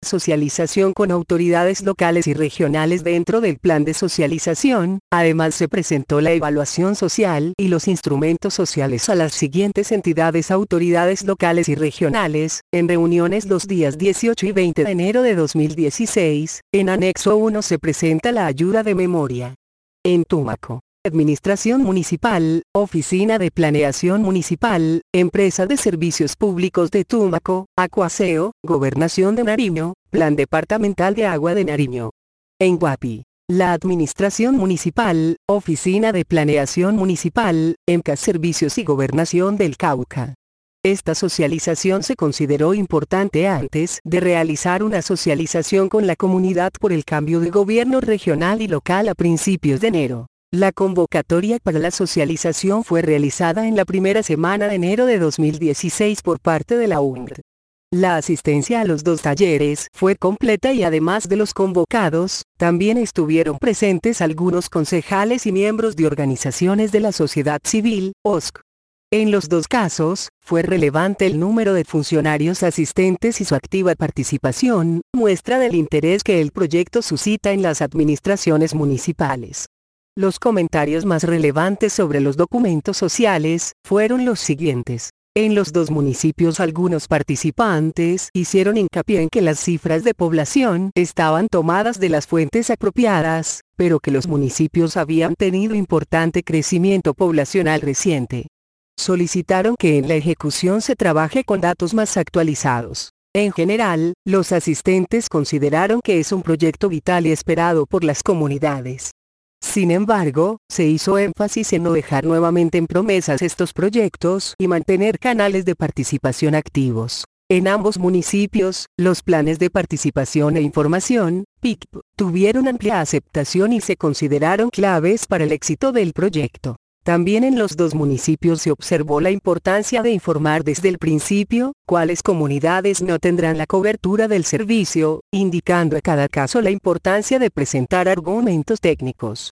Socialización con autoridades locales y regionales. Dentro del plan de socialización, además se presentó la evaluación social y los instrumentos sociales a las siguientes entidades: autoridades locales y regionales, en reuniones los días 18 y 20 de enero de 2016, en anexo 1 se presenta la ayuda de memoria. En Tumaco. Administración Municipal, Oficina de Planeación Municipal, Empresa de Servicios Públicos de Tumaco, Acuaseo, Gobernación de Nariño, Plan Departamental de Agua de Nariño. En Guapi. La Administración Municipal, Oficina de Planeación Municipal, EMCA Servicios y Gobernación del Cauca. Esta socialización se consideró importante antes de realizar una socialización con la comunidad por el cambio de gobierno regional y local a principios de enero. La convocatoria para la socialización fue realizada en la primera semana de enero de 2016 por parte de la UNR. La asistencia a los 2 talleres fue completa y además de los convocados, también estuvieron presentes algunos concejales y miembros de organizaciones de la sociedad civil, OSC. En los 2 casos, fue relevante el número de funcionarios asistentes y su activa participación, muestra del interés que el proyecto suscita en las administraciones municipales. Los comentarios más relevantes sobre los documentos sociales fueron los siguientes. En los 2 municipios algunos participantes hicieron hincapié en que las cifras de población estaban tomadas de las fuentes apropiadas, pero que los municipios habían tenido importante crecimiento poblacional reciente. Solicitaron que en la ejecución se trabaje con datos más actualizados. En general, los asistentes consideraron que es un proyecto vital y esperado por las comunidades. Sin embargo, se hizo énfasis en no dejar nuevamente en promesas estos proyectos y mantener canales de participación activos. En ambos municipios, los planes de participación e información, PICP, tuvieron amplia aceptación y se consideraron claves para el éxito del proyecto. También en los 2 municipios se observó la importancia de informar desde el principio cuáles comunidades no tendrán la cobertura del servicio, indicando a cada caso la importancia de presentar argumentos técnicos.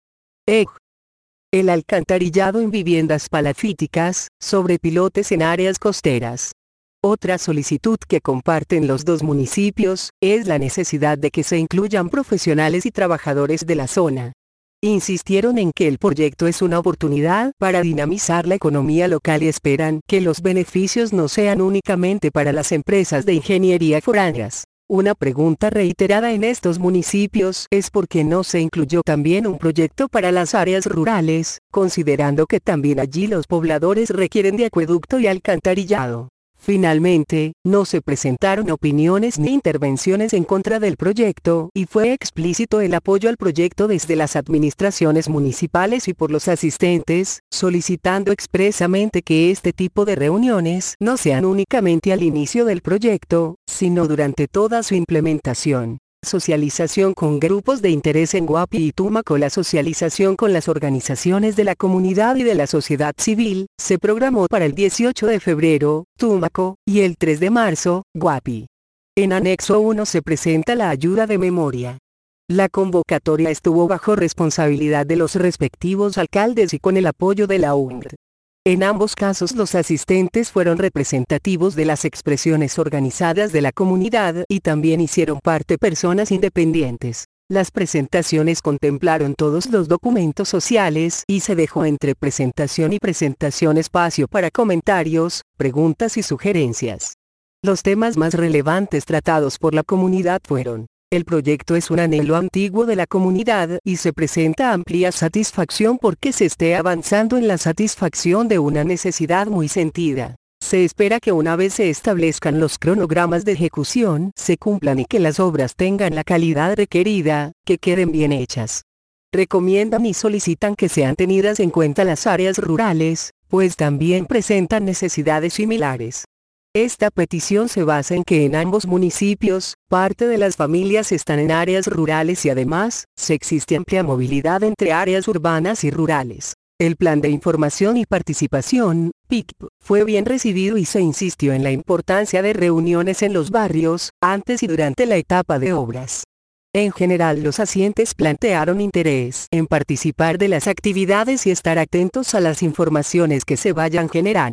El alcantarillado en viviendas palafíticas, sobre pilotes en áreas costeras. Otra solicitud que comparten los 2 municipios, es la necesidad de que se incluyan profesionales y trabajadores de la zona. Insistieron en que el proyecto es una oportunidad para dinamizar la economía local y esperan que los beneficios no sean únicamente para las empresas de ingeniería foráneas. Una pregunta reiterada en estos municipios es por qué no se incluyó también un proyecto para las áreas rurales, considerando que también allí los pobladores requieren de acueducto y alcantarillado. Finalmente, no se presentaron opiniones ni intervenciones en contra del proyecto y fue explícito el apoyo al proyecto desde las administraciones municipales y por los asistentes, solicitando expresamente que este tipo de reuniones no sean únicamente al inicio del proyecto, sino durante toda su implementación. Socialización con grupos de interés en Guapi y Tumaco. La socialización con las organizaciones de la comunidad y de la sociedad civil, se programó para el 18 de febrero, Tumaco, y el 3 de marzo, Guapi. En anexo 1 se presenta la ayuda de memoria. La convocatoria estuvo bajo responsabilidad de los respectivos alcaldes y con el apoyo de la UNR. En ambos casos los asistentes fueron representativos de las expresiones organizadas de la comunidad y también hicieron parte personas independientes. Las presentaciones contemplaron todos los documentos sociales y se dejó entre presentación y presentación espacio para comentarios, preguntas y sugerencias. Los temas más relevantes tratados por la comunidad fueron: el proyecto es un anhelo antiguo de la comunidad y se presenta amplia satisfacción porque se esté avanzando en la satisfacción de una necesidad muy sentida. Se espera que una vez se establezcan los cronogramas de ejecución, se cumplan y que las obras tengan la calidad requerida, que queden bien hechas. Recomiendan y solicitan que sean tenidas en cuenta las áreas rurales, pues también presentan necesidades similares. Esta petición se basa en que en ambos municipios, parte de las familias están en áreas rurales y además, se existe amplia movilidad entre áreas urbanas y rurales. El Plan de Información y Participación, PICP, fue bien recibido y se insistió en la importancia de reuniones en los barrios, antes y durante la etapa de obras. En general los asistentes plantearon interés en participar de las actividades y estar atentos a las informaciones que se vayan generando.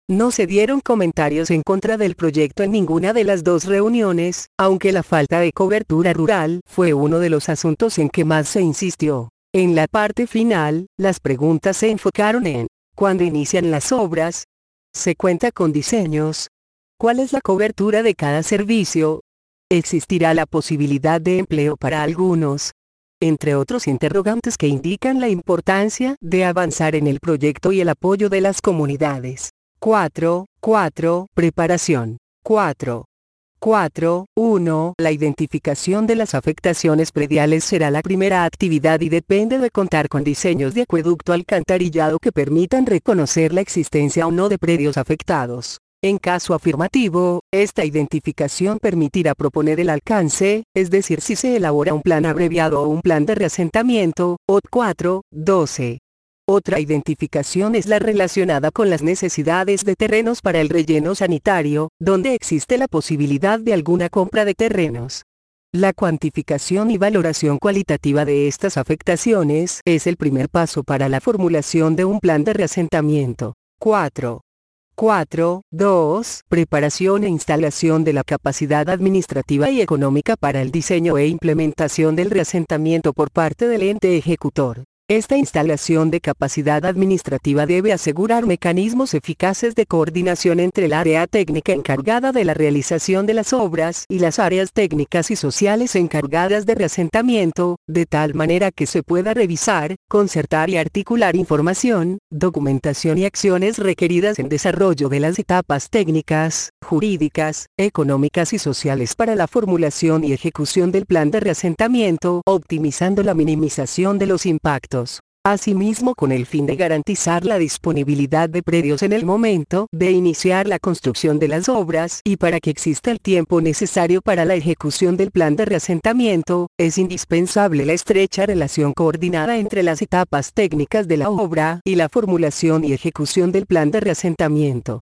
No se dieron comentarios en contra del proyecto en ninguna de las dos reuniones, aunque la falta de cobertura rural fue uno de los asuntos en que más se insistió. En la parte final, las preguntas se enfocaron en: ¿cuándo inician las obras? ¿Se cuenta con diseños? ¿Cuál es la cobertura de cada servicio? ¿Existirá la posibilidad de empleo para algunos? Entre otros interrogantes que indican la importancia de avanzar en el proyecto y el apoyo de las comunidades. 4. Preparación. 4.1. La identificación de las afectaciones prediales será la primera actividad y depende de contar con diseños de acueducto alcantarillado que permitan reconocer la existencia o no de predios afectados. En caso afirmativo, esta identificación permitirá proponer el alcance, es decir, si se elabora un plan abreviado o un plan de reasentamiento. OT 4.12. Otra identificación es la relacionada con las necesidades de terrenos para el relleno sanitario, donde existe la posibilidad de alguna compra de terrenos. La cuantificación y valoración cualitativa de estas afectaciones es el primer paso para la formulación de un plan de reasentamiento. 4.2. Preparación e instalación de la capacidad administrativa y económica para el diseño e implementación del reasentamiento por parte del ente ejecutor. Esta instalación de capacidad administrativa debe asegurar mecanismos eficaces de coordinación entre el área técnica encargada de la realización de las obras y las áreas técnicas y sociales encargadas de reasentamiento, de tal manera que se pueda revisar, concertar y articular información, documentación y acciones requeridas en desarrollo de las etapas técnicas, jurídicas, económicas y sociales para la formulación y ejecución del plan de reasentamiento, optimizando la minimización de los impactos. Asimismo, con el fin de garantizar la disponibilidad de predios en el momento de iniciar la construcción de las obras y para que exista el tiempo necesario para la ejecución del plan de reasentamiento, es indispensable la estrecha relación coordinada entre las etapas técnicas de la obra y la formulación y ejecución del plan de reasentamiento.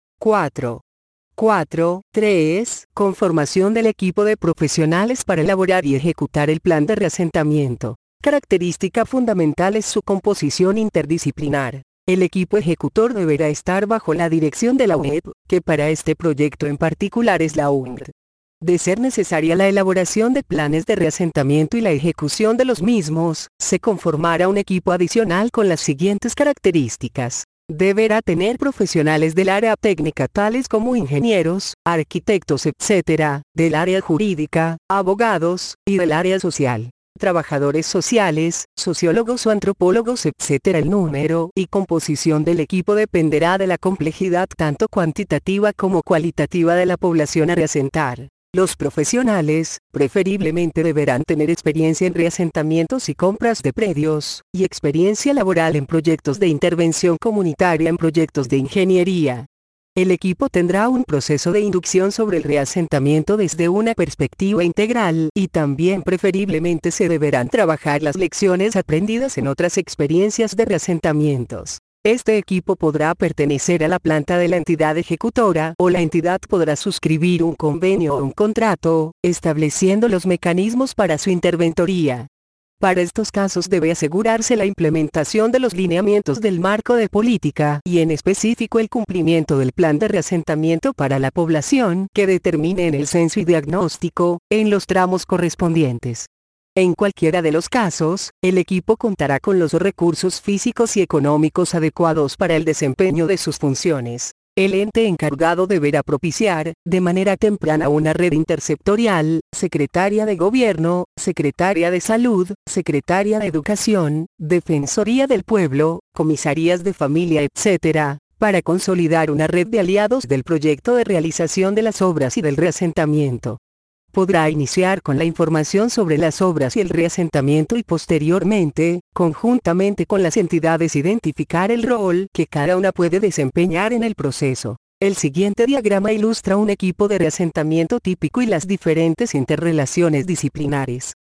4.3. Conformación del equipo de profesionales para elaborar y ejecutar el plan de reasentamiento. Característica fundamental es su composición interdisciplinar. El equipo ejecutor deberá estar bajo la dirección de la UNED, que para este proyecto en particular es la UNED. De ser necesaria la elaboración de planes de reasentamiento y la ejecución de los mismos, se conformará un equipo adicional con las siguientes características. Deberá tener profesionales del área técnica tales como ingenieros, arquitectos etc., del área jurídica, abogados, y del área social. Trabajadores sociales, sociólogos o antropólogos etc. El número y composición del equipo dependerá de la complejidad tanto cuantitativa como cualitativa de la población a reasentar. Los profesionales, preferiblemente deberán tener experiencia en reasentamientos y compras de predios, y experiencia laboral en proyectos de intervención comunitaria en proyectos de ingeniería. El equipo tendrá un proceso de inducción sobre el reasentamiento desde una perspectiva integral y también preferiblemente se deberán trabajar las lecciones aprendidas en otras experiencias de reasentamientos. Este equipo podrá pertenecer a la planta de la entidad ejecutora o la entidad podrá suscribir un convenio o un contrato, estableciendo los mecanismos para su interventoría. Para estos casos debe asegurarse la implementación de los lineamientos del marco de política y en específico el cumplimiento del plan de reasentamiento para la población que determine en el censo y diagnóstico, en los tramos correspondientes. En cualquiera de los casos, el equipo contará con los recursos físicos y económicos adecuados para el desempeño de sus funciones. El ente encargado deberá propiciar, de manera temprana una red intersectorial, Secretaría de Gobierno, Secretaría de Salud, Secretaría de Educación, Defensoría del Pueblo, Comisarías de Familia etc., para consolidar una red de aliados del proyecto de realización de las obras y del reasentamiento. Podrá iniciar con la información sobre las obras y el reasentamiento y posteriormente, conjuntamente con las entidades identificar el rol que cada una puede desempeñar en el proceso. El siguiente diagrama ilustra un equipo de reasentamiento típico y las diferentes interrelaciones disciplinares.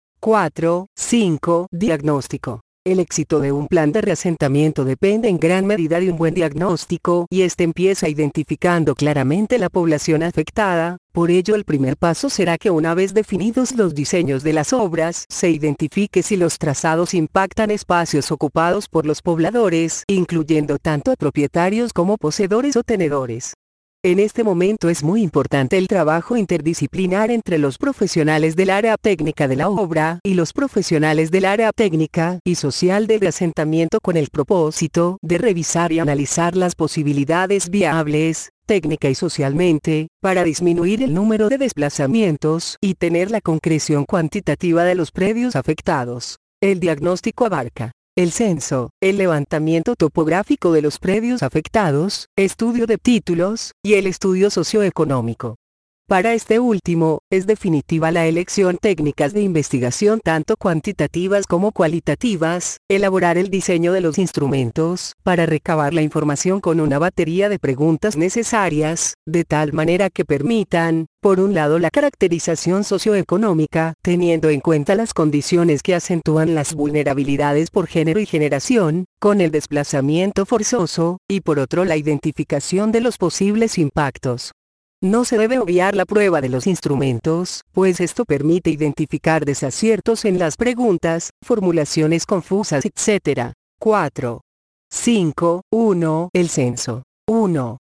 4.5. Diagnóstico. El éxito de un plan de reasentamiento depende en gran medida de un buen diagnóstico y este empieza identificando claramente la población afectada. Por ello el primer paso será que una vez definidos los diseños de las obras, se identifique si los trazados impactan espacios ocupados por los pobladores, incluyendo tanto a propietarios como poseedores o tenedores. En este momento es muy importante el trabajo interdisciplinar entre los profesionales del área técnica de la obra y los profesionales del área técnica y social del asentamiento con el propósito de revisar y analizar las posibilidades viables, técnica y socialmente, para disminuir el número de desplazamientos y tener la concreción cuantitativa de los predios afectados. El diagnóstico abarca el censo, el levantamiento topográfico de los predios afectados, estudio de títulos, y el estudio socioeconómico. Para este último, es definitiva la elección técnicas de investigación tanto cuantitativas como cualitativas, elaborar el diseño de los instrumentos, para recabar la información con una batería de preguntas necesarias, de tal manera que permitan, por un lado la caracterización socioeconómica, teniendo en cuenta las condiciones que acentúan las vulnerabilidades por género y generación, con el desplazamiento forzoso, y por otro la identificación de los posibles impactos. No se debe obviar la prueba de los instrumentos, pues esto permite identificar desaciertos en las preguntas, formulaciones confusas, etc. 4. 5. 1. El censo. 1.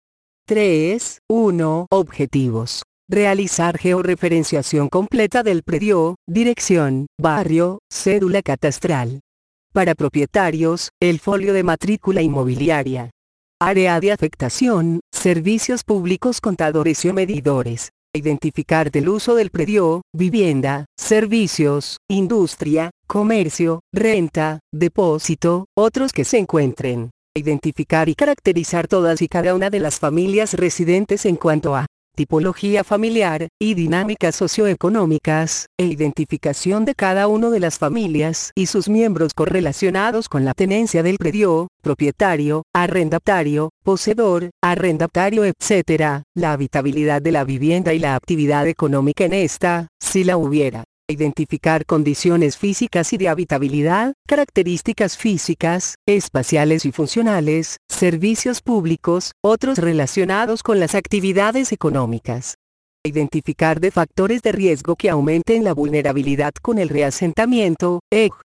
3. 1. Objetivos. Realizar georreferenciación completa del predio, dirección, barrio, cédula catastral. Para propietarios, el folio de matrícula inmobiliaria. Área de afectación, servicios públicos, contadores y medidores. Identificar del uso del predio, vivienda, servicios, industria, comercio, renta, depósito, otros que se encuentren. Identificar y caracterizar todas y cada una de las familias residentes en cuanto a tipología familiar, y dinámicas socioeconómicas, e identificación de cada una de las familias y sus miembros correlacionados con la tenencia del predio, propietario, arrendatario, poseedor, arrendatario, etc., la habitabilidad de la vivienda y la actividad económica en esta, si la hubiera. Identificar condiciones físicas y de habitabilidad, características físicas, espaciales y funcionales, servicios públicos, otros relacionados con las actividades económicas. Identificar de factores de riesgo que aumenten la vulnerabilidad con el reasentamiento,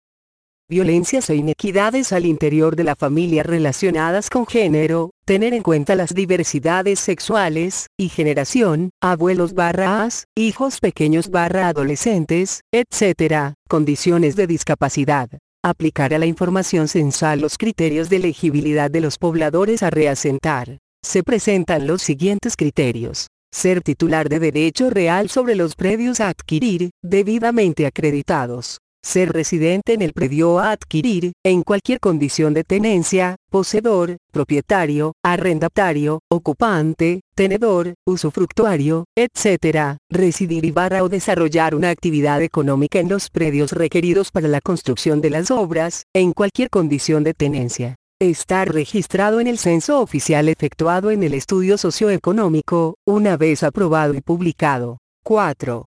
violencias e inequidades al interior de la familia relacionadas con género, tener en cuenta las diversidades sexuales y generación, abuelos/as, hijos pequeños/adolescentes, etc., condiciones de discapacidad. Aplicar a la información censal los criterios de elegibilidad de los pobladores a reasentar. Se presentan los siguientes criterios. Ser titular de derecho real sobre los predios a adquirir, debidamente acreditados. Ser residente en el predio a adquirir, en cualquier condición de tenencia, poseedor, propietario, arrendatario, ocupante, tenedor, usufructuario, etc., residir y o desarrollar una actividad económica en los predios requeridos para la construcción de las obras, en cualquier condición de tenencia. Estar registrado en el censo oficial efectuado en el estudio socioeconómico, una vez aprobado y publicado. 4.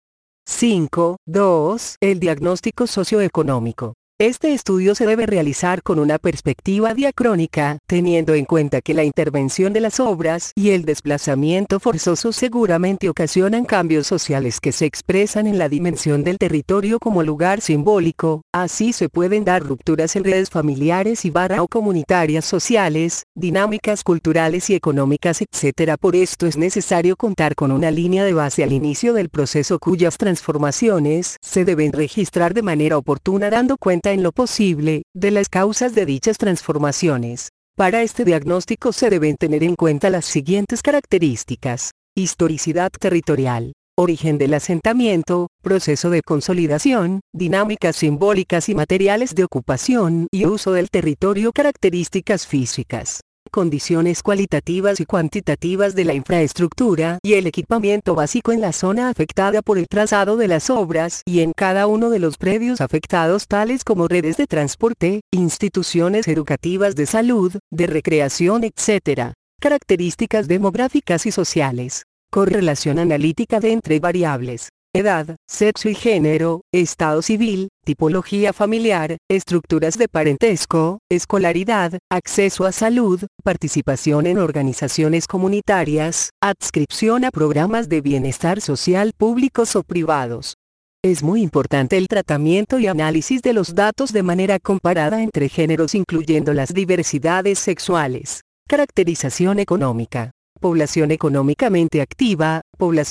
5. 2. El diagnóstico socioeconómico. Este estudio se debe realizar con una perspectiva diacrónica, teniendo en cuenta que la intervención de las obras y el desplazamiento forzoso seguramente ocasionan cambios sociales que se expresan en la dimensión del territorio como lugar simbólico. Así se pueden dar rupturas en redes familiares y o comunitarias sociales, dinámicas culturales y económicas, etc. Por esto es necesario contar con una línea de base al inicio del proceso cuyas transformaciones se deben registrar de manera oportuna, dando cuenta en lo posible de las causas de dichas transformaciones. Para este diagnóstico se deben tener en cuenta las siguientes características: historicidad territorial, origen del asentamiento, proceso de consolidación, dinámicas simbólicas y materiales de ocupación y uso del territorio, características físicas, condiciones cualitativas y cuantitativas de la infraestructura y el equipamiento básico en la zona afectada por el trazado de las obras y en cada uno de los predios afectados, tales como redes de transporte, instituciones educativas, de salud, de recreación, etc. Características demográficas y sociales. Correlación analítica de entre variables: edad, sexo y género, estado civil, tipología familiar, estructuras de parentesco, escolaridad, acceso a salud, participación en organizaciones comunitarias, adscripción a programas de bienestar social públicos o privados. Es muy importante el tratamiento y análisis de los datos de manera comparada entre géneros, incluyendo las diversidades sexuales. Caracterización económica. población económicamente activa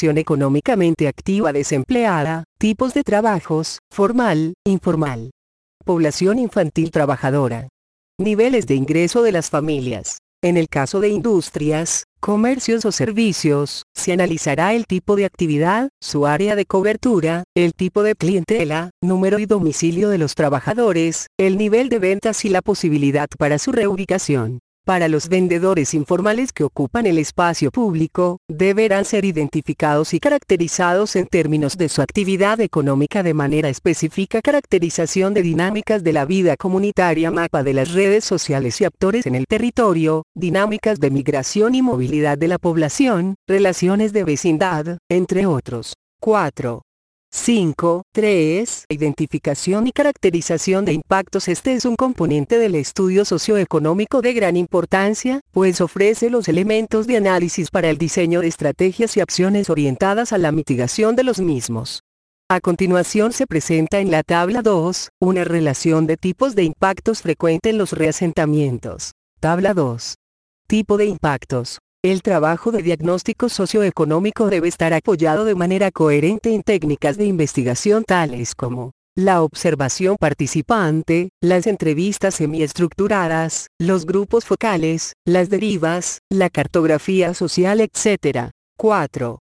desempleada, tipos de trabajos, formal, informal. Población infantil trabajadora. Niveles de ingreso de las familias. En el caso de industrias, comercios o servicios, se analizará el tipo de actividad, su área de cobertura, el tipo de clientela, número y domicilio de los trabajadores, el nivel de ventas y la posibilidad para su reubicación. Para los vendedores informales que ocupan el espacio público, deberán ser identificados y caracterizados en términos de su actividad económica de manera específica. Caracterización de dinámicas de la vida comunitaria, mapa de las redes sociales y actores en el territorio, dinámicas de migración y movilidad de la población, relaciones de vecindad, entre otros. 4. 3. Identificación y caracterización de impactos. Este es un componente del estudio socioeconómico de gran importancia, pues ofrece los elementos de análisis para el diseño de estrategias y acciones orientadas a la mitigación de los mismos. A continuación se presenta en la tabla 2, una relación de tipos de impactos frecuente en los reasentamientos. Tabla 2. Tipo de impactos. El trabajo de diagnóstico socioeconómico debe estar apoyado de manera coherente en técnicas de investigación tales como la observación participante, las entrevistas semiestructuradas, los grupos focales, las derivas, la cartografía social, etc. 4.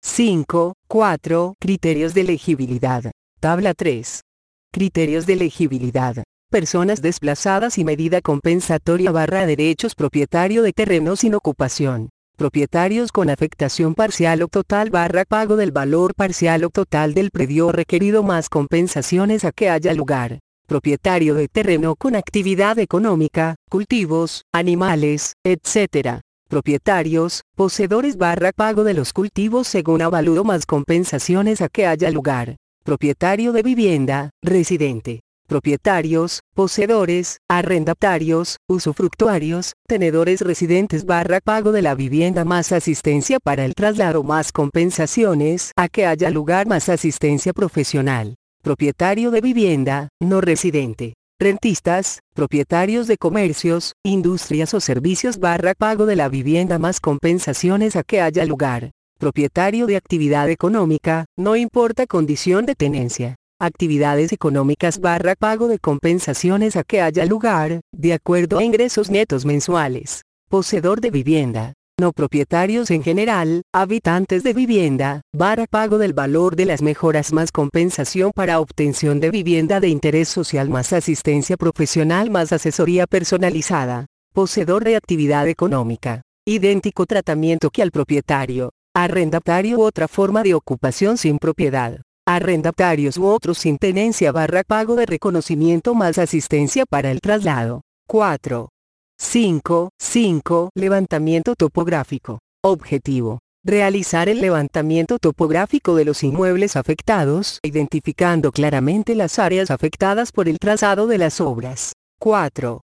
Criterios de elegibilidad. Tabla 3. Criterios de elegibilidad. Personas desplazadas y medida compensatoria / derechos. Propietario de terreno sin ocupación. Propietarios con afectación parcial o total / pago del valor parcial o total del predio requerido más compensaciones a que haya lugar. Propietario de terreno con actividad económica, cultivos, animales, etc. Propietarios, poseedores / pago de los cultivos según avalúo más compensaciones a que haya lugar. Propietario de vivienda, residente. Propietarios, poseedores, arrendatarios, usufructuarios, tenedores residentes / pago de la vivienda más asistencia para el traslado más compensaciones a que haya lugar más asistencia profesional. Propietario de vivienda, no residente. Rentistas, propietarios de comercios, industrias o servicios / pago de la vivienda más compensaciones a que haya lugar. Propietario de actividad económica, no importa condición de tenencia. Actividades económicas / pago de compensaciones a que haya lugar, de acuerdo a ingresos netos mensuales. Poseedor de vivienda. No propietarios en general, habitantes de vivienda, / pago del valor de las mejoras más compensación para obtención de vivienda de interés social más asistencia profesional más asesoría personalizada. Poseedor de actividad económica. Idéntico tratamiento que al propietario. Arrendatario u otra forma de ocupación sin propiedad. Arrendatarios u otros sin tenencia / pago de reconocimiento más asistencia para el traslado. 4. Levantamiento topográfico. Objetivo. Realizar el levantamiento topográfico de los inmuebles afectados, identificando claramente las áreas afectadas por el trazado de las obras. 4.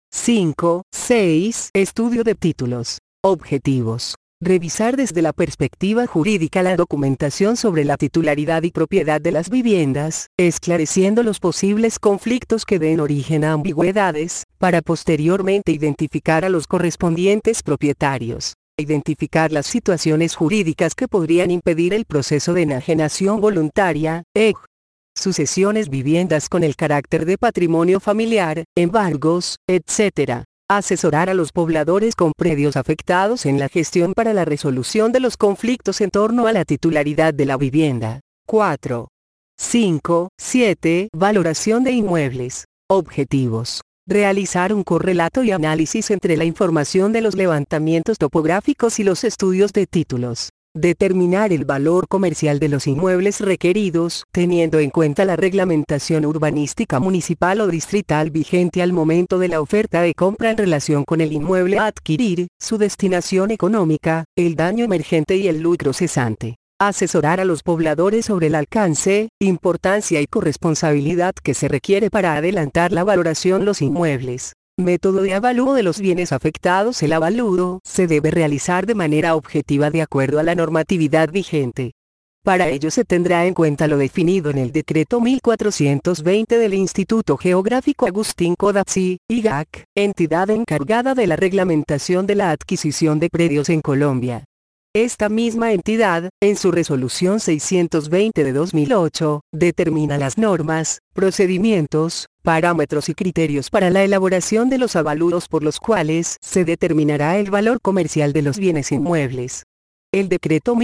Estudio de títulos. Objetivos. Revisar desde la perspectiva jurídica la documentación sobre la titularidad y propiedad de las viviendas, esclareciendo los posibles conflictos que den origen a ambigüedades, para posteriormente identificar a los correspondientes propietarios. Identificar las situaciones jurídicas que podrían impedir el proceso de enajenación voluntaria, sucesiones, viviendas con el carácter de patrimonio familiar, embargos, etc. Asesorar a los pobladores con predios afectados en la gestión para la resolución de los conflictos en torno a la titularidad de la vivienda. 4. 7. Valoración de inmuebles. Objetivos. Realizar un correlato y análisis entre la información de los levantamientos topográficos y los estudios de títulos. Determinar el valor comercial de los inmuebles requeridos, teniendo en cuenta la reglamentación urbanística municipal o distrital vigente al momento de la oferta de compra en relación con el inmueble a adquirir, su destinación económica, el daño emergente y el lucro cesante. Asesorar a los pobladores sobre el alcance, importancia y corresponsabilidad que se requiere para adelantar la valoración de los inmuebles. Método de avalúo de los bienes afectados. El avalúo se debe realizar de manera objetiva de acuerdo a la normatividad vigente. Para ello se tendrá en cuenta lo definido en el Decreto 1420 del Instituto Geográfico Agustín Codazzi, IGAC, entidad encargada de la reglamentación de la adquisición de predios en Colombia. Esta misma entidad, en su resolución 620 de 2008, determina las normas, procedimientos, parámetros y criterios para la elaboración de los avalúos por los cuales se determinará el valor comercial de los bienes inmuebles. El decreto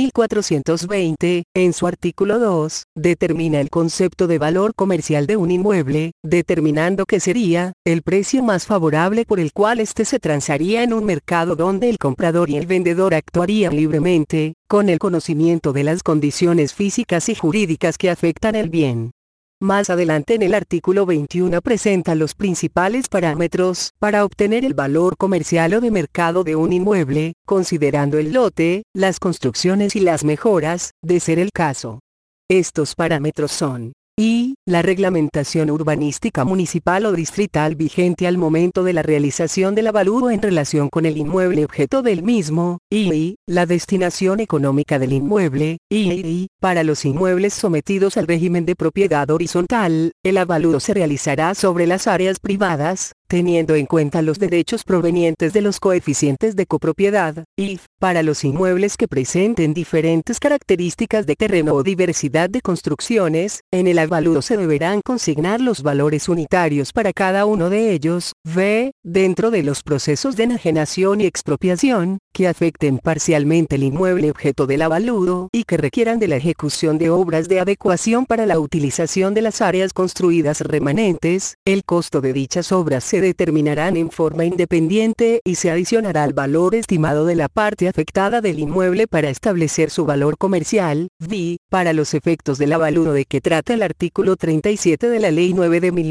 1420, en su artículo 2, determina el concepto de valor comercial de un inmueble, determinando que sería el precio más favorable por el cual éste se transaría en un mercado donde el comprador y el vendedor actuarían libremente, con el conocimiento de las condiciones físicas y jurídicas que afectan el bien. Más adelante en el artículo 21 presenta los principales parámetros para obtener el valor comercial o de mercado de un inmueble, considerando el lote, las construcciones y las mejoras, de ser el caso. Estos parámetros son: y, la reglamentación urbanística municipal o distrital vigente al momento de la realización del avalúo en relación con el inmueble objeto del mismo, y, la destinación económica del inmueble, y, para los inmuebles sometidos al régimen de propiedad horizontal, el avalúo se realizará sobre las áreas privadas, teniendo en cuenta los derechos provenientes de los coeficientes de copropiedad, y, para los inmuebles que presenten diferentes características de terreno o diversidad de construcciones, en el avalúo se deberán consignar los valores unitarios para cada uno de ellos, dentro de los procesos de enajenación y expropiación, que afecten parcialmente el inmueble objeto del avalúo y que requieran de la ejecución de obras de adecuación para la utilización de las áreas construidas remanentes. El costo de dichas obras se determinarán en forma independiente y se adicionará al valor estimado de la parte afectada del inmueble para establecer su valor comercial. Para los efectos del avalúo de que trata el artículo 37 de la Ley 9 de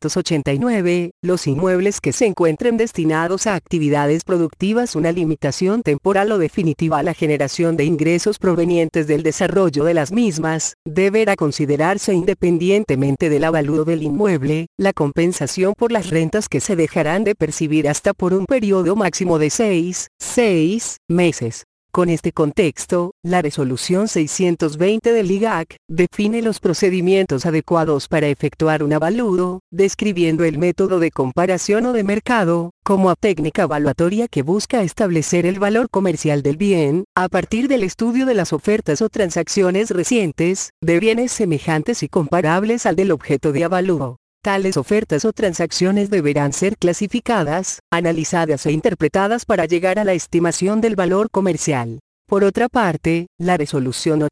1989, los inmuebles que se encuentren destinados a actividades productivas, una limitación temporal o definitiva a la generación de ingresos provenientes del desarrollo de las mismas, deberá considerarse independientemente del avalúo del inmueble, la compensación por las rentas que se dejarán de percibir hasta por un periodo máximo de 6 meses. Con este contexto, la resolución 620 del IGAC define los procedimientos adecuados para efectuar un avalúo, describiendo el método de comparación o de mercado, como técnica evaluatoria que busca establecer el valor comercial del bien, a partir del estudio de las ofertas o transacciones recientes, de bienes semejantes y comparables al del objeto de avalúo. Tales ofertas o transacciones deberán ser clasificadas, analizadas e interpretadas para llegar a la estimación del valor comercial. Por otra parte, la resolución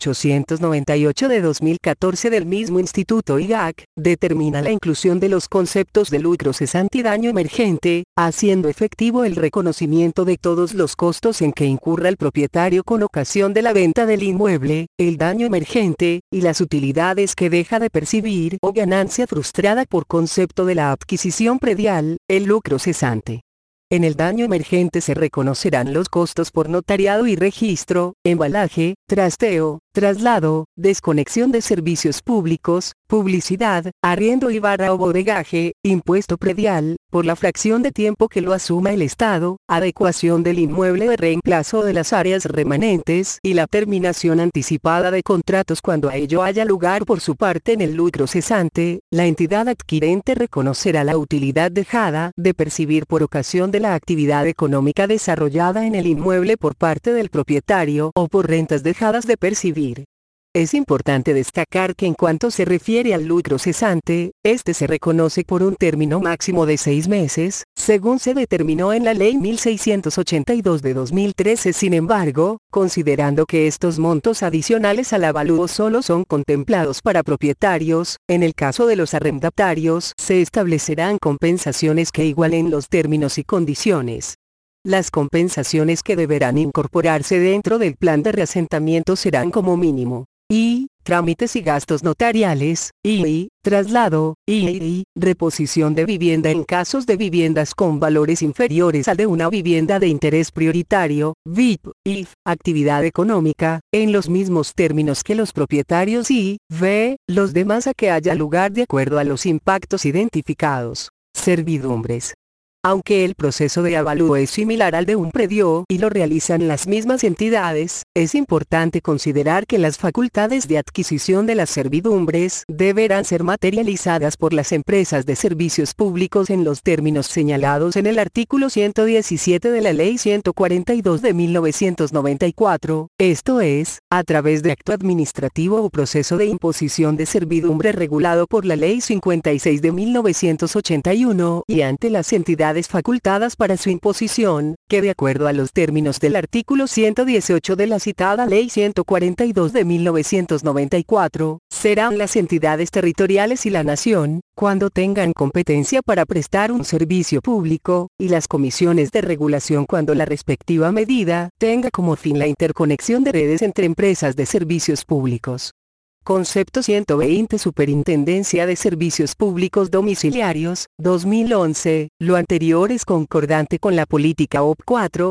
898 de 2014 del mismo Instituto IGAC, determina la inclusión de los conceptos de lucro cesante y daño emergente, haciendo efectivo el reconocimiento de todos los costos en que incurra el propietario con ocasión de la venta del inmueble, el daño emergente, y las utilidades que deja de percibir o ganancia frustrada por concepto de la adquisición predial, el lucro cesante. En el daño emergente se reconocerán los costos por notariado y registro, embalaje, trasteo, traslado, desconexión de servicios públicos, publicidad, arriendo y barra o bodegaje, impuesto predial, por la fracción de tiempo que lo asuma el Estado, adecuación del inmueble de reemplazo de las áreas remanentes y la terminación anticipada de contratos cuando a ello haya lugar por su parte en el lucro cesante. La entidad adquirente reconocerá la utilidad dejada de percibir por ocasión de la actividad económica desarrollada en el inmueble por parte del propietario o por rentas dejadas de percibir. Es importante destacar que en cuanto se refiere al lucro cesante, este se reconoce por un término máximo de 6 meses, según se determinó en la Ley 1682 de 2013. Sin embargo, considerando que estos montos adicionales al avalúo solo son contemplados para propietarios, en el caso de los arrendatarios se establecerán compensaciones que igualen los términos y condiciones. Las compensaciones que deberán incorporarse dentro del plan de reasentamiento serán como mínimo y trámites y gastos notariales, y traslado, y reposición de vivienda en casos de viviendas con valores inferiores al de una vivienda de interés prioritario, VIP, y actividad económica, en los mismos términos que los propietarios y, los demás a que haya lugar de acuerdo a los impactos identificados. Servidumbres. Aunque el proceso de avalúo es similar al de un predio y lo realizan las mismas entidades, es importante considerar que las facultades de adquisición de las servidumbres deberán ser materializadas por las empresas de servicios públicos en los términos señalados en el artículo 117 de la Ley 142 de 1994, esto es, a través de acto administrativo o proceso de imposición de servidumbre regulado por la Ley 56 de 1981 y ante las entidades facultadas para su imposición, que de acuerdo a los términos del artículo 118 de la citada Ley 142 de 1994, serán las entidades territoriales y la nación, cuando tengan competencia para prestar un servicio público, y las comisiones de regulación cuando la respectiva medida tenga como fin la interconexión de redes entre empresas de servicios públicos. Concepto 120 Superintendencia de Servicios Públicos Domiciliarios, 2011, lo anterior es concordante con la política OP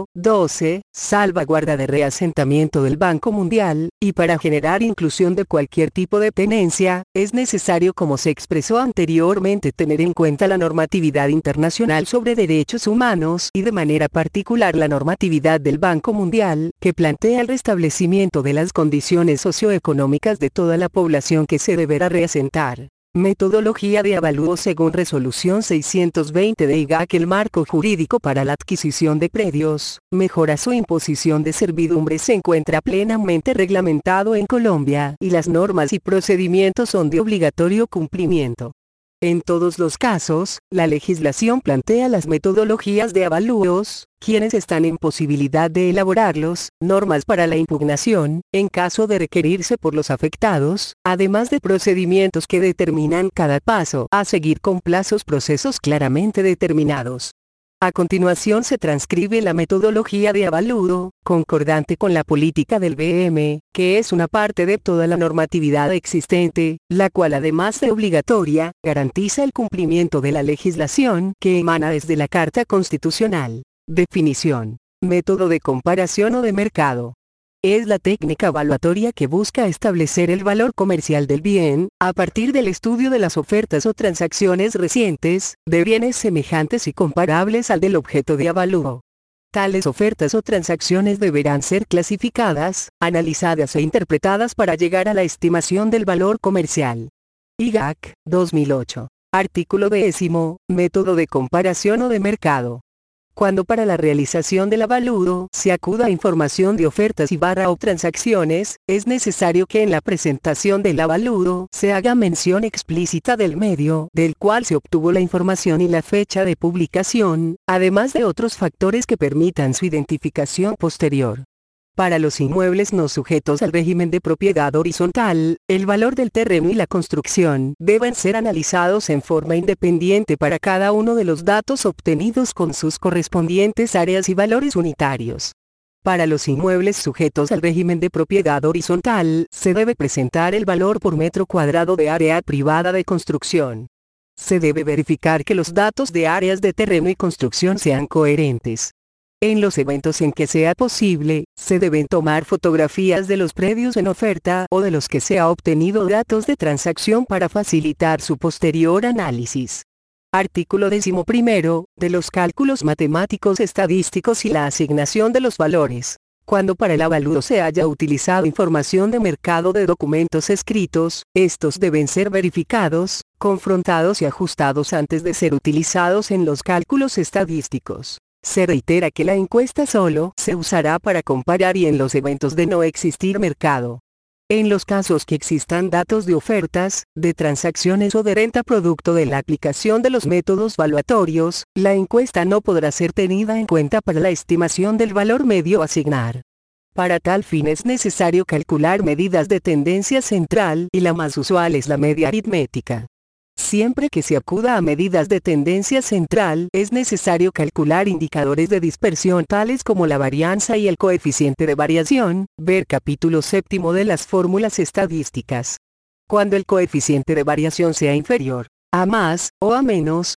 4.12, salvaguarda de reasentamiento del Banco Mundial, y para generar inclusión de cualquier tipo de tenencia, es necesario como se expresó anteriormente tener en cuenta la normatividad internacional sobre derechos humanos y de manera particular la normatividad del Banco Mundial, que plantea el restablecimiento de las condiciones socioeconómicas de toda la población que se deberá reasentar. Metodología de avalúo según resolución 620 de IGAC. El marco jurídico para la adquisición de predios, mejoras o imposición de servidumbres se encuentra plenamente reglamentado en Colombia y las normas y procedimientos son de obligatorio cumplimiento. En todos los casos, la legislación plantea las metodologías de avalúos, quienes están en posibilidad de elaborarlos, normas para la impugnación, en caso de requerirse por los afectados, además de procedimientos que determinan cada paso a seguir con procesos claramente determinados. A continuación se transcribe la metodología de avalúo, concordante con la política del BM, que es una parte de toda la normatividad existente, la cual además de obligatoria, garantiza el cumplimiento de la legislación que emana desde la Carta Constitucional. Definición. Método de comparación o de mercado. Es la técnica evaluatoria que busca establecer el valor comercial del bien, a partir del estudio de las ofertas o transacciones recientes, de bienes semejantes y comparables al del objeto de avalúo. Tales ofertas o transacciones deberán ser clasificadas, analizadas e interpretadas para llegar a la estimación del valor comercial. IGAC, 2008. Artículo 10. Método de comparación o de mercado. Cuando para la realización del avalúo se acuda a información de ofertas o transacciones, es necesario que en la presentación del avalúo se haga mención explícita del medio del cual se obtuvo la información y la fecha de publicación, además de otros factores que permitan su identificación posterior. Para los inmuebles no sujetos al régimen de propiedad horizontal, el valor del terreno y la construcción deben ser analizados en forma independiente para cada uno de los datos obtenidos con sus correspondientes áreas y valores unitarios. Para los inmuebles sujetos al régimen de propiedad horizontal, se debe presentar el valor por metro cuadrado de área privada de construcción. Se debe verificar que los datos de áreas de terreno y construcción sean coherentes. En los eventos en que sea posible, se deben tomar fotografías de los predios en oferta o de los que se ha obtenido datos de transacción para facilitar su posterior análisis. Artículo 11. De los cálculos matemáticos estadísticos y la asignación de los valores. Cuando para el avalúo se haya utilizado información de mercado de documentos escritos, estos deben ser verificados, confrontados y ajustados antes de ser utilizados en los cálculos estadísticos. Se reitera que la encuesta solo se usará para comparar y en los eventos de no existir mercado. En los casos que existan datos de ofertas, de transacciones o de renta producto de la aplicación de los métodos valuatorios, la encuesta no podrá ser tenida en cuenta para la estimación del valor medio a asignar. Para tal fin es necesario calcular medidas de tendencia central y la más usual es la media aritmética. Siempre que se acuda a medidas de tendencia central, es necesario calcular indicadores de dispersión tales como la varianza y el coeficiente de variación, ver capítulo 7 de las fórmulas estadísticas. Cuando el coeficiente de variación sea inferior a más o a menos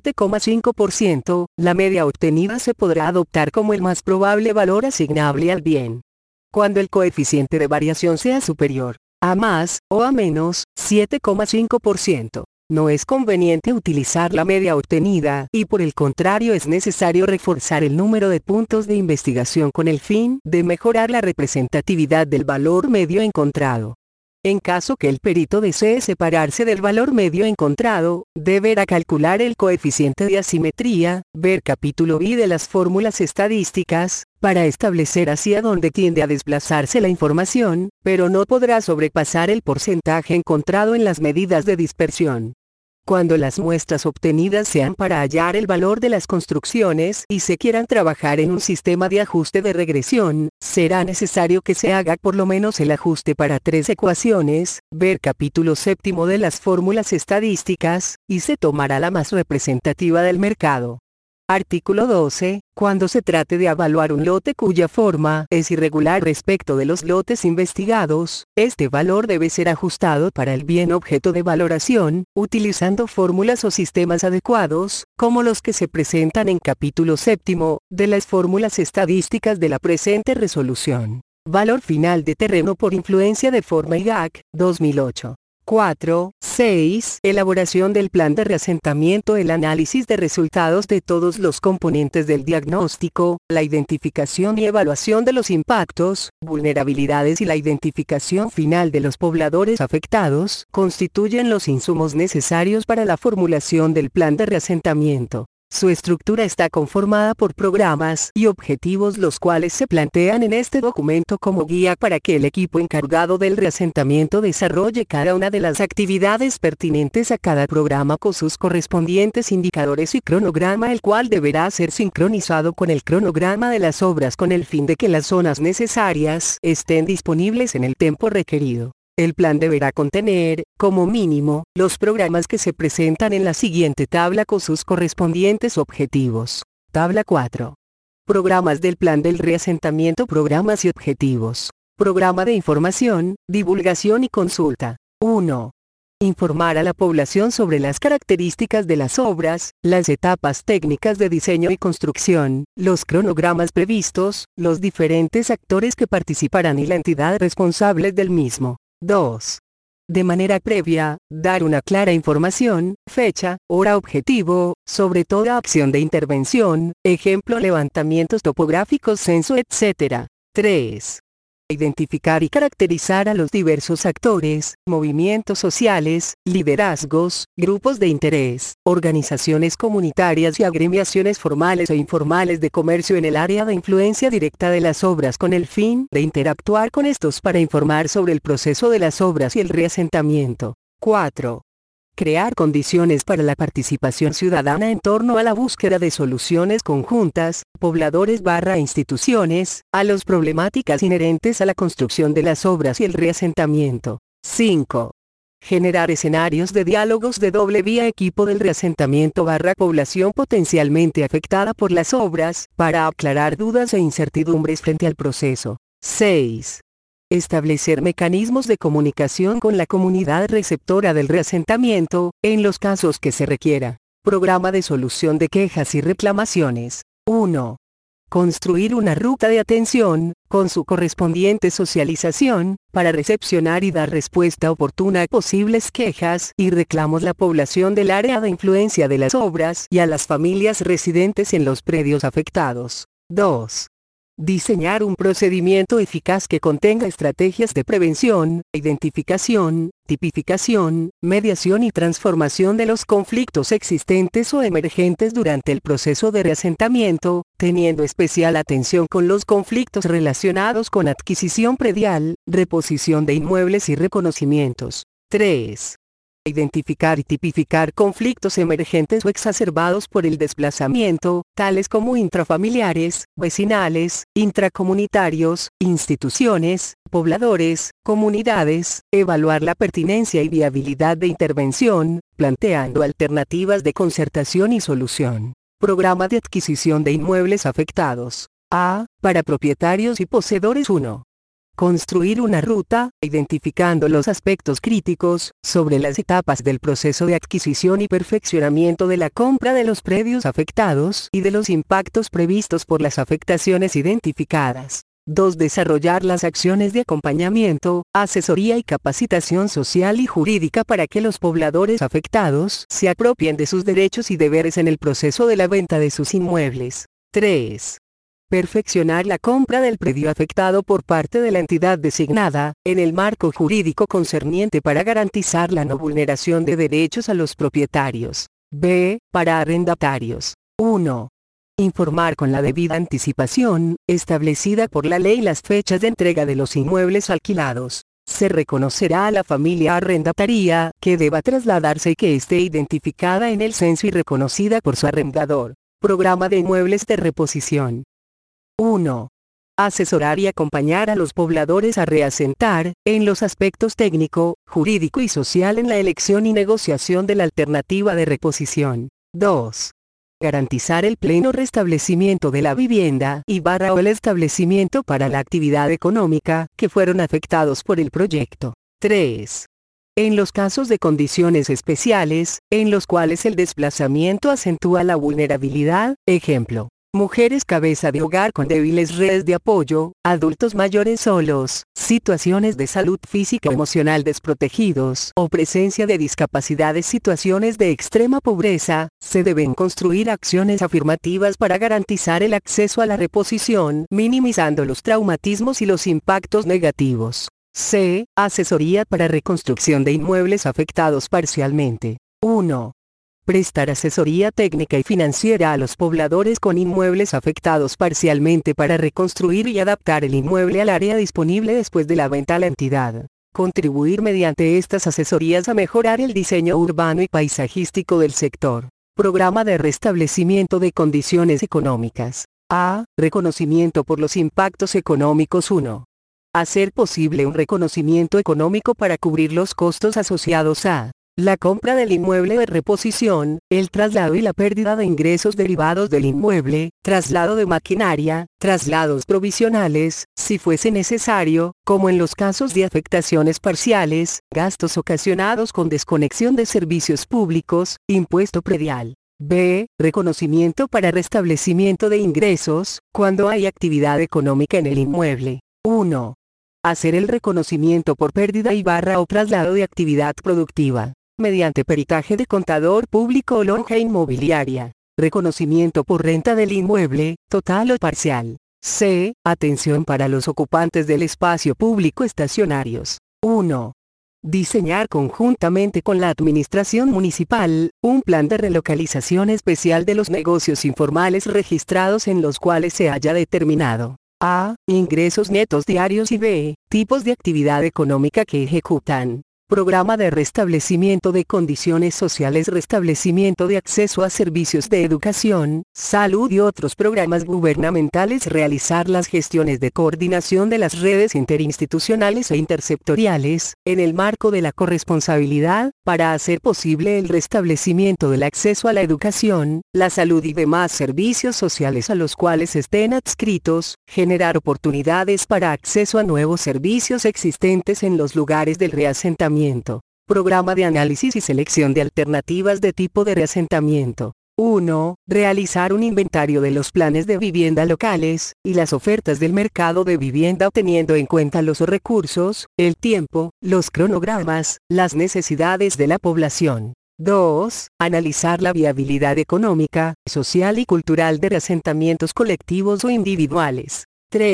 7,5%, la media obtenida se podrá adoptar como el más probable valor asignable al bien. Cuando el coeficiente de variación sea superior a más o a menos 7,5%, no es conveniente utilizar la media obtenida, y por el contrario es necesario reforzar el número de puntos de investigación con el fin de mejorar la representatividad del valor medio encontrado. En caso que el perito desee separarse del valor medio encontrado, deberá calcular el coeficiente de asimetría, ver capítulo B de las fórmulas estadísticas, para establecer hacia dónde tiende a desplazarse la información, pero no podrá sobrepasar el porcentaje encontrado en las medidas de dispersión. Cuando las muestras obtenidas sean para hallar el valor de las construcciones y se quieran trabajar en un sistema de ajuste de regresión, será necesario que se haga por lo menos el ajuste para 3 ecuaciones, ver capítulo 7 de las fórmulas estadísticas, y se tomará la más representativa del mercado. Artículo 12. Cuando se trate de evaluar un lote cuya forma es irregular respecto de los lotes investigados, este valor debe ser ajustado para el bien objeto de valoración, utilizando fórmulas o sistemas adecuados, como los que se presentan en capítulo 7 de las fórmulas estadísticas de la presente resolución. Valor final de terreno por influencia de forma IGAC, 2008. 4. 6. Elaboración del plan de reasentamiento. El análisis de resultados de todos los componentes del diagnóstico, la identificación y evaluación de los impactos, vulnerabilidades y la identificación final de los pobladores afectados, constituyen los insumos necesarios para la formulación del plan de reasentamiento. Su estructura está conformada por programas y objetivos los cuales se plantean en este documento como guía para que el equipo encargado del reasentamiento desarrolle cada una de las actividades pertinentes a cada programa con sus correspondientes indicadores y cronograma, el cual deberá ser sincronizado con el cronograma de las obras con el fin de que las zonas necesarias estén disponibles en el tiempo requerido. El plan deberá contener, como mínimo, los programas que se presentan en la siguiente tabla con sus correspondientes objetivos. Tabla 4. Programas del plan del reasentamiento. Programas y objetivos. Programa de información, divulgación y consulta. 1. Informar a la población sobre las características de las obras, las etapas técnicas de diseño y construcción, los cronogramas previstos, los diferentes actores que participarán y la entidad responsable del mismo. 2. De manera previa, dar una clara información, fecha, hora objetivo, sobre toda acción de intervención, ejemplo levantamientos topográficos, censo, etc. 3. Identificar y caracterizar a los diversos actores, movimientos sociales, liderazgos, grupos de interés, organizaciones comunitarias y agremiaciones formales e informales de comercio en el área de influencia directa de las obras con el fin de interactuar con estos para informar sobre el proceso de las obras y el reasentamiento. 4. Crear condiciones para la participación ciudadana en torno a la búsqueda de soluciones conjuntas, pobladores/instituciones, a las problemáticas inherentes a la construcción de las obras y el reasentamiento. 5. Generar escenarios de diálogos de doble vía equipo del reasentamiento/población potencialmente afectada por las obras, para aclarar dudas e incertidumbres frente al proceso. 6. Establecer mecanismos de comunicación con la comunidad receptora del reasentamiento, en los casos que se requiera. Programa de solución de quejas y reclamaciones. 1. Construir una ruta de atención, con su correspondiente socialización, para recepcionar y dar respuesta oportuna a posibles quejas y reclamos la población del área de influencia de las obras y a las familias residentes en los predios afectados. 2. Diseñar un procedimiento eficaz que contenga estrategias de prevención, identificación, tipificación, mediación y transformación de los conflictos existentes o emergentes durante el proceso de reasentamiento, teniendo especial atención con los conflictos relacionados con adquisición predial, reposición de inmuebles y reconocimientos. 3. Identificar y tipificar conflictos emergentes o exacerbados por el desplazamiento, tales como intrafamiliares, vecinales, intracomunitarios, instituciones, pobladores, comunidades, evaluar la pertinencia y viabilidad de intervención, planteando alternativas de concertación y solución. Programa de adquisición de inmuebles afectados. A. Para propietarios y poseedores. 1. Construir una ruta, identificando los aspectos críticos, sobre las etapas del proceso de adquisición y perfeccionamiento de la compra de los predios afectados y de los impactos previstos por las afectaciones identificadas. 2. Desarrollar las acciones de acompañamiento, asesoría y capacitación social y jurídica para que los pobladores afectados se apropien de sus derechos y deberes en el proceso de la venta de sus inmuebles. 3. Perfeccionar la compra del predio afectado por parte de la entidad designada, en el marco jurídico concerniente para garantizar la no vulneración de derechos a los propietarios. B. Para arrendatarios. 1. Informar con la debida anticipación, establecida por la ley, las fechas de entrega de los inmuebles alquilados. Se reconocerá a la familia arrendataria que deba trasladarse y que esté identificada en el censo y reconocida por su arrendador. Programa de inmuebles de reposición. 1. Asesorar y acompañar a los pobladores a reasentar, en los aspectos técnico, jurídico y social en la elección y negociación de la alternativa de reposición. 2. Garantizar el pleno restablecimiento de la vivienda o el establecimiento para la actividad económica que fueron afectados por el proyecto. 3. En los casos de condiciones especiales, en los cuales el desplazamiento acentúa la vulnerabilidad, ejemplo, mujeres cabeza de hogar con débiles redes de apoyo, adultos mayores solos, situaciones de salud física o emocional desprotegidos o presencia de discapacidades, situaciones de extrema pobreza, se deben construir acciones afirmativas para garantizar el acceso a la reposición, minimizando los traumatismos y los impactos negativos. C. Asesoría para reconstrucción de inmuebles afectados parcialmente. 1. Prestar asesoría técnica y financiera a los pobladores con inmuebles afectados parcialmente para reconstruir y adaptar el inmueble al área disponible después de la venta a la entidad. Contribuir mediante estas asesorías a mejorar el diseño urbano y paisajístico del sector. Programa de restablecimiento de condiciones económicas. A. Reconocimiento por los impactos económicos. 1. Hacer posible un reconocimiento económico para cubrir los costos asociados a la compra del inmueble de reposición, el traslado y la pérdida de ingresos derivados del inmueble, traslado de maquinaria, traslados provisionales, si fuese necesario, como en los casos de afectaciones parciales, gastos ocasionados con desconexión de servicios públicos, impuesto predial. B. Reconocimiento para restablecimiento de ingresos, cuando hay actividad económica en el inmueble. 1. Hacer el reconocimiento por pérdida o traslado de actividad productiva, mediante peritaje de contador público o lonja inmobiliaria. Reconocimiento por renta del inmueble, total o parcial. C. Atención para los ocupantes del espacio público estacionarios. 1. Diseñar conjuntamente con la administración municipal, un plan de relocalización especial de los negocios informales registrados en los cuales se haya determinado a. Ingresos netos diarios y b. Tipos de actividad económica que ejecutan. Programa de restablecimiento de condiciones sociales, restablecimiento de acceso a servicios de educación, salud y otros programas gubernamentales. Realizar las gestiones de coordinación de las redes interinstitucionales e intersectoriales, en el marco de la corresponsabilidad, para hacer posible el restablecimiento del acceso a la educación, la salud y demás servicios sociales a los cuales estén adscritos, generar oportunidades para acceso a nuevos servicios existentes en los lugares del reasentamiento. Programa de análisis y selección de alternativas de tipo de reasentamiento. 1. Realizar un inventario de los planes de vivienda locales, y las ofertas del mercado de vivienda teniendo en cuenta los recursos, el tiempo, los cronogramas, las necesidades de la población. 2. Analizar la viabilidad económica, social y cultural de reasentamientos colectivos o individuales.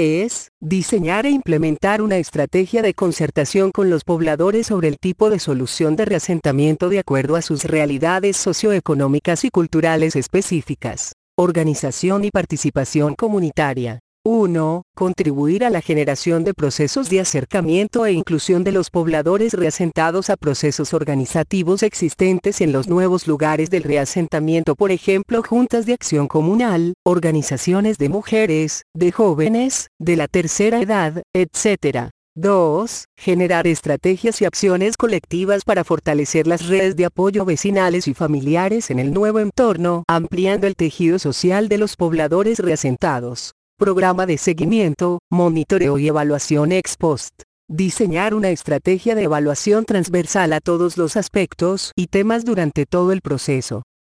3. Diseñar e implementar una estrategia de concertación con los pobladores sobre el tipo de solución de reasentamiento de acuerdo a sus realidades socioeconómicas y culturales específicas. Organización y participación comunitaria. 1. Contribuir a la generación de procesos de acercamiento e inclusión de los pobladores reasentados a procesos organizativos existentes en los nuevos lugares del reasentamiento, por ejemplo juntas de acción comunal, organizaciones de mujeres, de jóvenes, de la tercera edad, etc. 2. Generar estrategias y acciones colectivas para fortalecer las redes de apoyo vecinales y familiares en el nuevo entorno, ampliando el tejido social de los pobladores reasentados. Programa de seguimiento, monitoreo y evaluación ex post. Diseñar una estrategia de evaluación transversal a todos los aspectos y temas durante todo el proceso.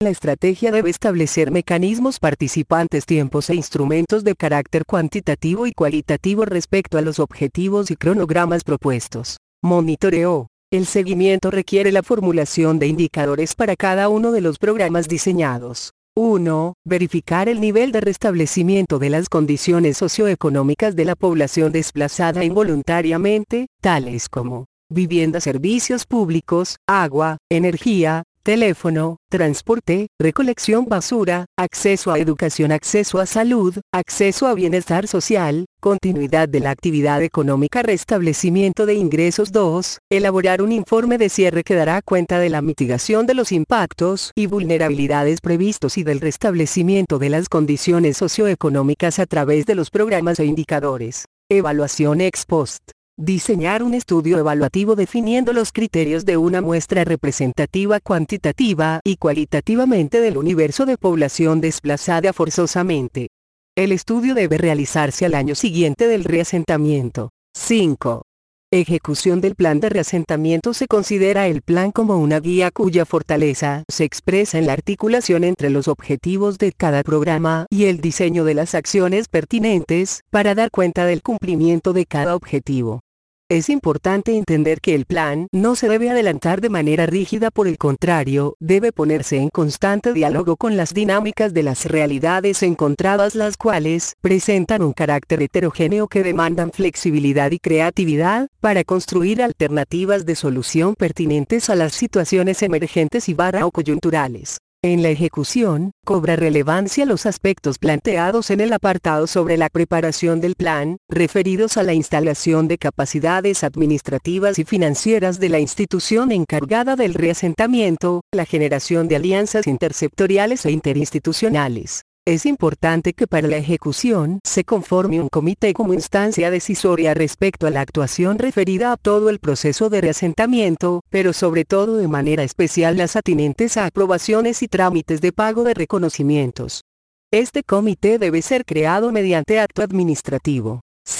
La estrategia debe establecer mecanismos participantes, tiempos e instrumentos de carácter cuantitativo y cualitativo respecto a los objetivos y cronogramas propuestos. Monitoreo. El seguimiento requiere la formulación de indicadores para cada uno de los programas diseñados. 1. Verificar el nivel de restablecimiento de las condiciones socioeconómicas de la población desplazada involuntariamente, tales como vivienda, servicios públicos, agua, energía, teléfono, transporte, recolección basura, acceso a educación, acceso a salud, acceso a bienestar social, continuidad de la actividad económica, restablecimiento de ingresos. 2. Elaborar un informe de cierre que dará cuenta de la mitigación de los impactos y vulnerabilidades previstos y del restablecimiento de las condiciones socioeconómicas a través de los programas e indicadores. Evaluación ex post. Diseñar un estudio evaluativo definiendo los criterios de una muestra representativa cuantitativa y cualitativamente del universo de población desplazada forzosamente. El estudio debe realizarse al año siguiente del reasentamiento. 5. Ejecución del plan de reasentamiento. Se considera el plan como una guía cuya fortaleza se expresa en la articulación entre los objetivos de cada programa y el diseño de las acciones pertinentes para dar cuenta del cumplimiento de cada objetivo. Es importante entender que el plan no se debe adelantar de manera rígida, por el contrario, debe ponerse en constante diálogo con las dinámicas de las realidades encontradas, las cuales presentan un carácter heterogéneo que demandan flexibilidad y creatividad para construir alternativas de solución pertinentes a las situaciones emergentes y o coyunturales. En la ejecución, cobra relevancia los aspectos planteados en el apartado sobre la preparación del plan, referidos a la instalación de capacidades administrativas y financieras de la institución encargada del reasentamiento, la generación de alianzas intersectoriales e interinstitucionales. Es importante que para la ejecución se conforme un comité como instancia decisoria respecto a la actuación referida a todo el proceso de reasentamiento, pero sobre todo de manera especial las atinentes a aprobaciones y trámites de pago de reconocimientos. Este comité debe ser creado mediante acto administrativo.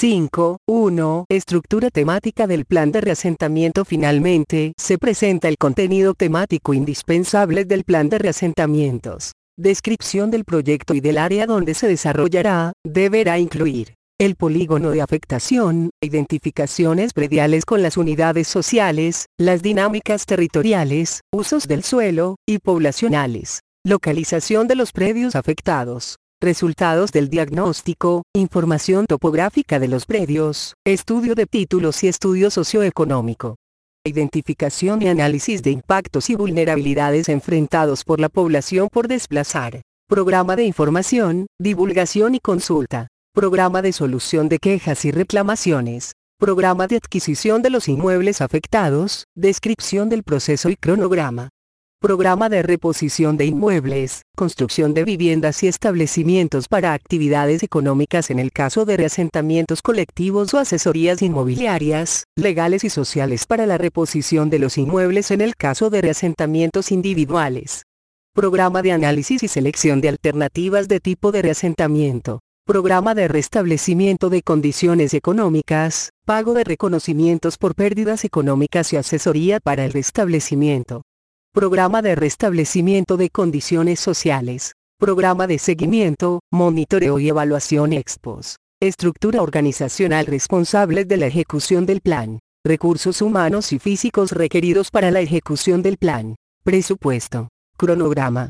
5.1. Estructura temática del plan de reasentamiento. Finalmente, se presenta el contenido temático indispensable del plan de reasentamientos. Descripción del proyecto y del área donde se desarrollará. Deberá incluir el polígono de afectación, identificaciones prediales con las unidades sociales, las dinámicas territoriales, usos del suelo y poblacionales, localización de los predios afectados, resultados del diagnóstico, información topográfica de los predios, estudio de títulos y estudio socioeconómico. Identificación y análisis de impactos y vulnerabilidades enfrentados por la población por desplazar. Programa de información, divulgación y consulta. Programa de solución de quejas y reclamaciones. Programa de adquisición de los inmuebles afectados. Descripción del proceso y cronograma. Programa de reposición de inmuebles, construcción de viviendas y establecimientos para actividades económicas en el caso de reasentamientos colectivos o asesorías inmobiliarias, legales y sociales para la reposición de los inmuebles en el caso de reasentamientos individuales. Programa de análisis y selección de alternativas de tipo de reasentamiento. Programa de restablecimiento de condiciones económicas, pago de reconocimientos por pérdidas económicas y asesoría para el restablecimiento. Programa de restablecimiento de condiciones sociales. Programa de seguimiento, monitoreo y evaluación ex post. Estructura organizacional responsable de la ejecución del plan. Recursos humanos y físicos requeridos para la ejecución del plan. Presupuesto. Cronograma.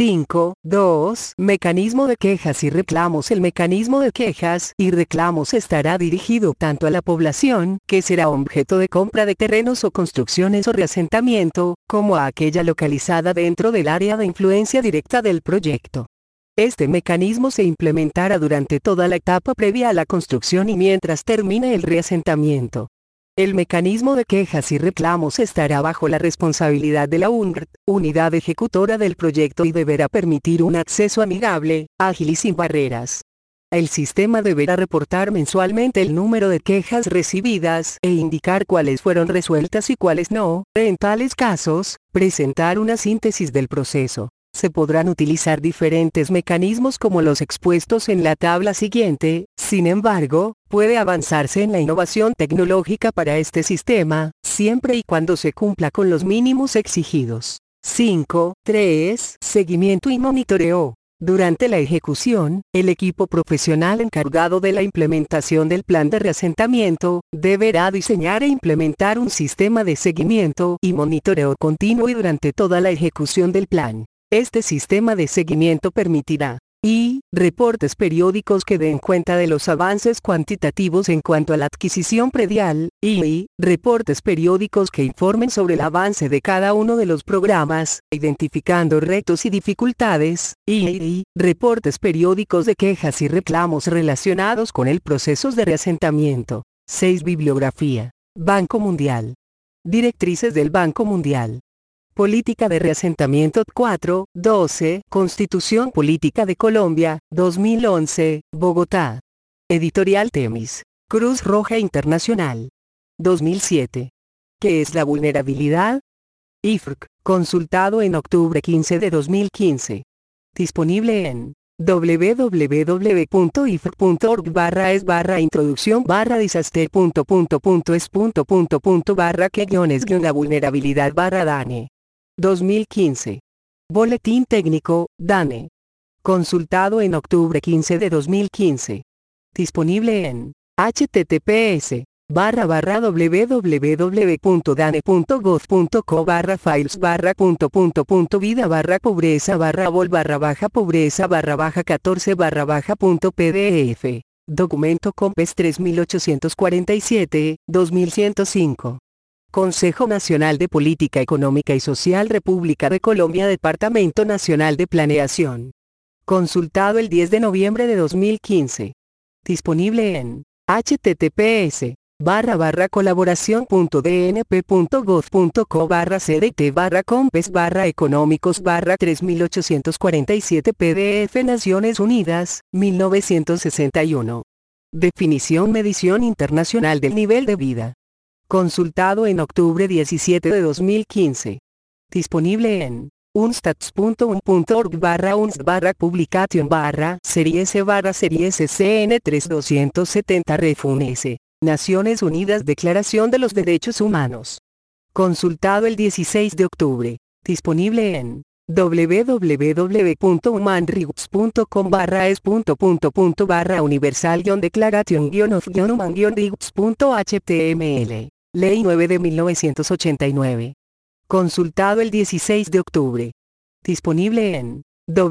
5.2. Mecanismo de quejas y reclamos. El mecanismo de quejas y reclamos estará dirigido tanto a la población, que será objeto de compra de terrenos o construcciones o reasentamiento, como a aquella localizada dentro del área de influencia directa del proyecto. Este mecanismo se implementará durante toda la etapa previa a la construcción y mientras termine el reasentamiento. El mecanismo de quejas y reclamos estará bajo la responsabilidad de la UNRT, unidad ejecutora del proyecto, y deberá permitir un acceso amigable, ágil y sin barreras. El sistema deberá reportar mensualmente el número de quejas recibidas e indicar cuáles fueron resueltas y cuáles no. En tales casos, presentar una síntesis del proceso. Se podrán utilizar diferentes mecanismos como los expuestos en la tabla siguiente. Sin embargo, puede avanzarse en la innovación tecnológica para este sistema, siempre y cuando se cumpla con los mínimos exigidos. 5.3. Seguimiento y monitoreo. Durante la ejecución, el equipo profesional encargado de la implementación del plan de reasentamiento, deberá diseñar e implementar un sistema de seguimiento y monitoreo continuo y durante toda la ejecución del plan. Este sistema de seguimiento permitirá reportes periódicos que den cuenta de los avances cuantitativos en cuanto a la adquisición predial, reportes periódicos que informen sobre el avance de cada uno de los programas, identificando retos y dificultades, reportes periódicos de quejas y reclamos relacionados con el proceso de reasentamiento. 6. Bibliografía. Banco Mundial. Directrices del Banco Mundial. Política de reasentamiento 4.12, Constitución Política de Colombia, 2011, Bogotá. Editorial Temis. Cruz Roja Internacional. 2007. ¿Qué es la vulnerabilidad? IFRC, consultado en octubre 15 de 2015. Disponible en www.ifrc.org/es/introducción/disaster.es.que-la vulnerabilidad DANE. 2015. Boletín técnico, DANE. Consultado en octubre 15 de 2015. Disponible en https://www.dane.gov.co/files/.vida/pobreza/pobreza/14/14/pdf. Documento COMPES 3847, 2105. Consejo Nacional de Política Económica y Social República de Colombia Departamento Nacional de Planeación. Consultado el 10 de noviembre de 2015. Disponible en https://colaboración.dnp.gov.co/cdt/compes/económicos/3847 PDF Naciones Unidas, 1961. Definición Medición Internacional del Nivel de Vida. Consultado en octubre 17 de 2015. Disponible en unstats.un.org/uns/publication/series CN 3270 RefUNES. Naciones Unidas Declaración de los Derechos Humanos. Consultado el 16 de octubre. Disponible en www.human-rights.com/es.universal-declaration-of-human-rights.html. Ley 9 de 1989. Consultado el 16 de octubre. Disponible en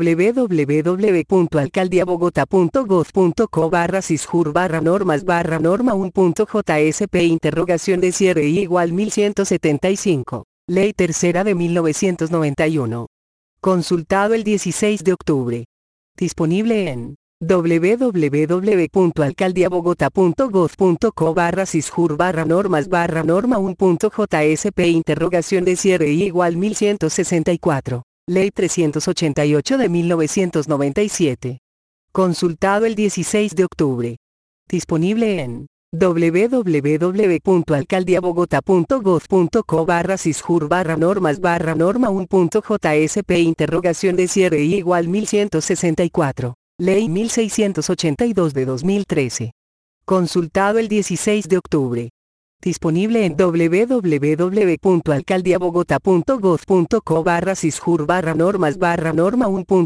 www.alcaldiabogotá.gov.co/cisjur/normas/norma 1.js/1175. Ley tercera de 1991. Consultado el 16 de octubre. Disponible en www.alcaldiabogotá.gov.co/cisjur/normas/norma 1.js/1164. Ley 388 de 1997. Consultado el 16 de octubre. Disponible en www.alcaldiabogotá.gov.co/cisjur/normas/norma 1.js/1164. Ley 1682 de 2013. Consultado el 16 de octubre. Disponible en www.alcaldiabogotá.gov.co/cisjur/normas/norma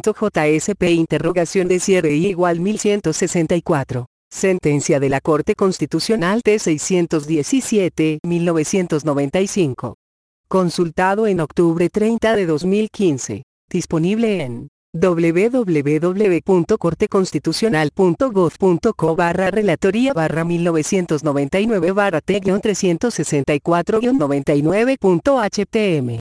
1.js/1164. Sentencia de la Corte Constitucional T617, 1995. Consultado en octubre 30 de 2015. Disponible en www.corteconstitucional.gov.co/relatoría/1999/T-364-99.htm.